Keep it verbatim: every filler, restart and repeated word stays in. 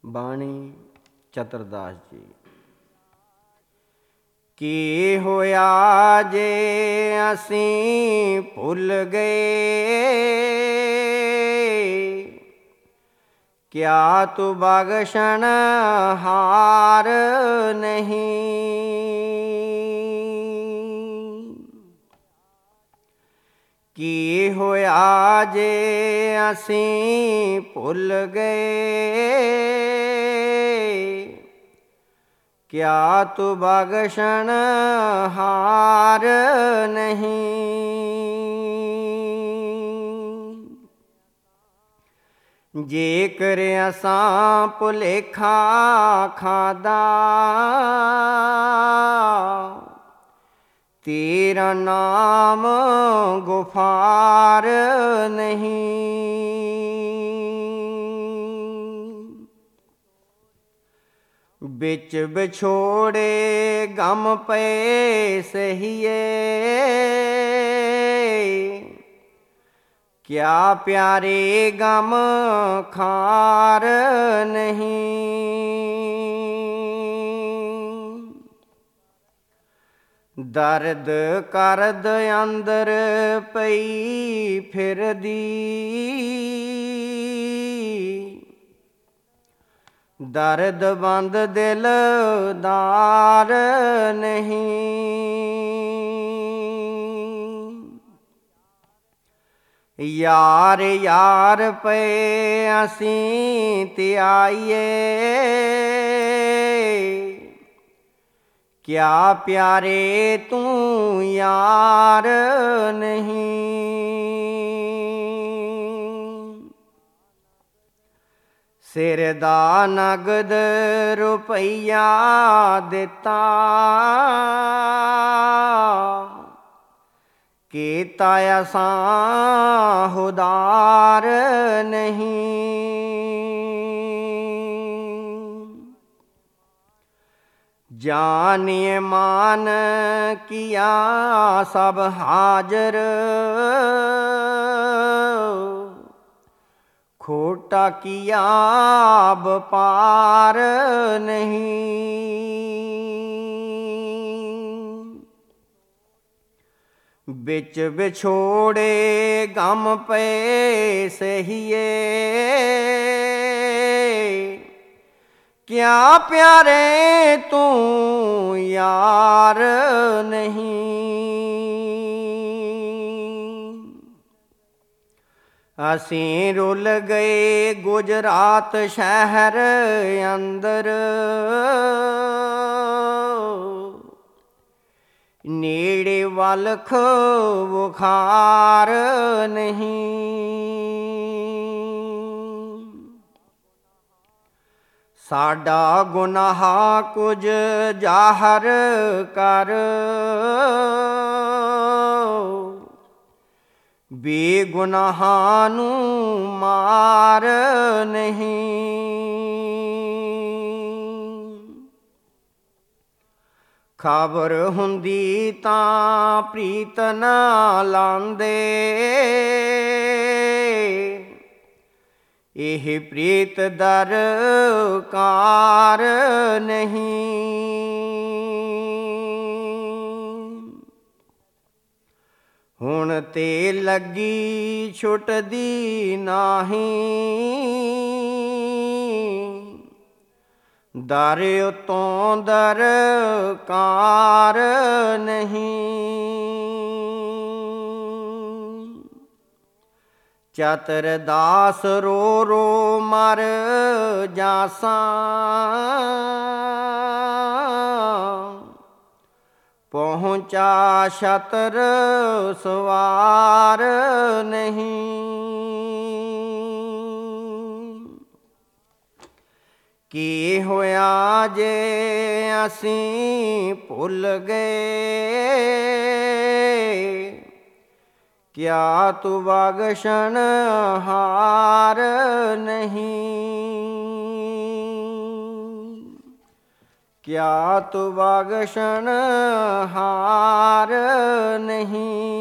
ਬਾਣੀ ਚਤਰਦਾਸ ਜੀ। ਕੀ ਹੋਇਆ ਜੇ ਅਸੀਂ ਭੁੱਲ ਗਏ, ਕਿਆ ਤੂੰ ਬਖਸ਼ਣ ਹਾਰ ਨਹੀਂ। ਕੀ ਹੋਇਆ ਜੇ ਅਸੀਂ ਭੁੱਲ ਗਏ, ਕਿਆ ਤੂੰ ਬਖਸ਼ਣ ਹਾਰ ਨਹੀਂ। ਜੇਕਰ ਅਸਾਂ ਭੁਲੇਖਾ ਖਾਦਾ, ਤੇਰਾ ਨਾਮ ਗੁਫਾਰ ਨਹੀਂ। ਵਿੱਚ ਵਿਛੋੜੇ ਗਮ ਪਏ ਸਹੀਏ, ਕਿਆ ਪਿਆਰੇ ਗਮ ਖਾਰ ਨਹੀਂ। ਦਰਦ ਕਰਦ ਅੰਦਰ ਪਈ ਫਿਰਦੀ, ਦਰਦ ਬੰਦ ਦਿਲਦਾਰ ਨਹੀਂ। ਯਾਰ ਯਾਰ ਪਏ ਅਸੀਂ ਧਿਆਈਏ, ਕਿਆ ਪਿਆਰੇ ਤੂੰ ਯਾਰ ਨਹੀਂ। ਸਿਰ ਦਾ ਨਗਦ ਰੁਪਈਆ ਦਿੱਤਾ, ਕੀਤਾ ਅਸਾਂ ਹੁਦਾਰ ਨਹੀਂ। ਜਾਨਿ ਮਾਨ ਕੀਆ ਸਭ ਹਾਜ਼ਰ, ਖੋਟਾ ਕੀਆ ਵਪਾਰ ਨਹੀਂ। ਵਿੱਚ ਵਿਛੋੜੇ ਗਮ ਪਏ ਸਹੀਏ, ਕਿਆ ਪਿਆਰੇ ਤੂੰ ਯਾਰ ਨਹੀਂ। ਅਸੀਂ ਰੁੱਲ ਗਏ ਗੁਜਰਾਤ ਸ਼ਹਿਰ ਅੰਦਰ, ਨੇੜੇ ਵਲਖ ਬੁਖਾਰ ਨਹੀਂ। ਸਾਡਾ ਗੁਨਾਹ ਕੁਝ ਜ਼ਾਹਰ ਕਰ, ਬੇਗੁਨਾਹਾਂ ਨੂੰ ਮਾਰ ਨਹੀਂ। ਖਬਰ ਹੁੰਦੀ ਤਾਂ ਪ੍ਰੀਤ ਨਾ ਲਾਂਦੇ, ਇਹ ਪ੍ਰੀਤ ਦਰਕਾਰ ਨਹੀਂ। ਹੁਣ ਤੇ ਲੱਗੀ ਛੁੱਟਦੀ ਨਾਹੀਂ, ਦਰ ਉਤੋਂ ਦਰਕਾਰ ਨਹੀਂ। ਚਤਰਦਾਸ ਰੋ ਰੋ ਮਰ ਜਾਸਾਂ, ਪਹੁੰਚਾ ਛਤਰ ਸਵਾਰ ਨਹੀਂ। ਕੀ ਹੋਇਆ ਜੇ ਅਸੀਂ ਭੁੱਲ ਗਏ, ਕਿਆ ਤੂੰ ਬਖਸ਼ਣ ਹਾਰ ਨਹੀਂ। ਕਿਆ ਤੂੰ ਬਖਸ਼ਣ ਹਾਰ ਨਹੀਂ।